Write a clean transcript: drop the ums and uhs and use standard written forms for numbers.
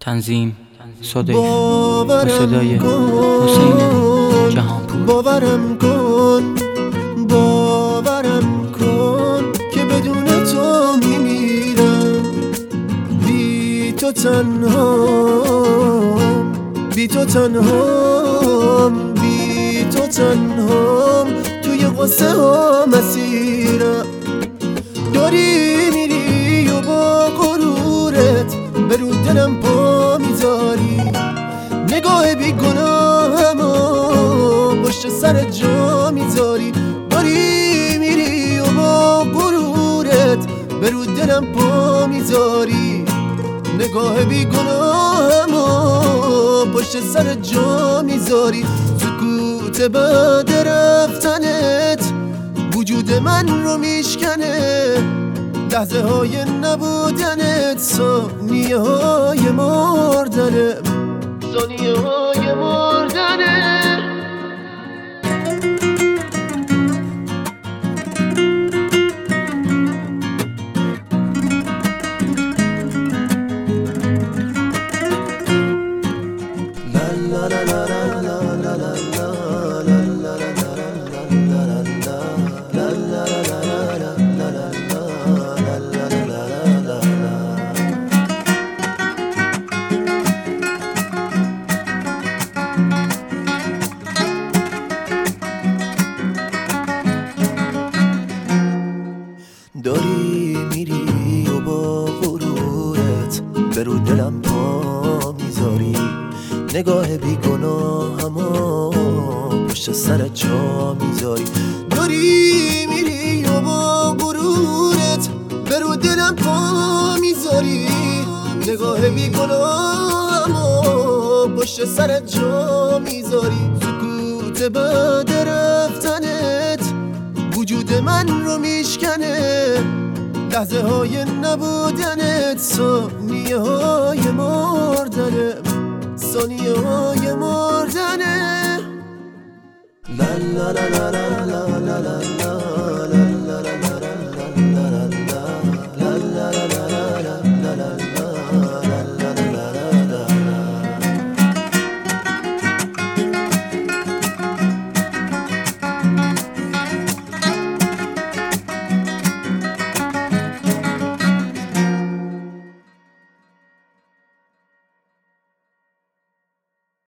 تنظیم صدیف با صدای حسین جهانپور. باورم کن که بدون تو میمیرم، بی تو تنهام توی قصه ها مسیرم. داری میری و با غرورت به رو دلم پا میذاری، نگاه بی گناهمو پشت سر جا میذاری. داری میری و با غرورت به رو دلم پا میذاری، نگاه بی گناهمو پشت سر جا میذاری. سکوت بعد رفتنت وجود من رو میشکنه، لحظه های نبودنت ثانیه های مردنه. داری میری و با غرورت به رو دلم پا میذاری، نگاه بی گناهمو پشت سر جا میذاری. داری میری و با غرورت به رو دلم پا میذاری، نگاه بی گناهمو پشت سر جا میذاری. سکوت بعد رفتنت وجود من رو میشکنه، لحظه های نبودنت ثانیه های مردنه. لا لا لا لا لا لا لا لا.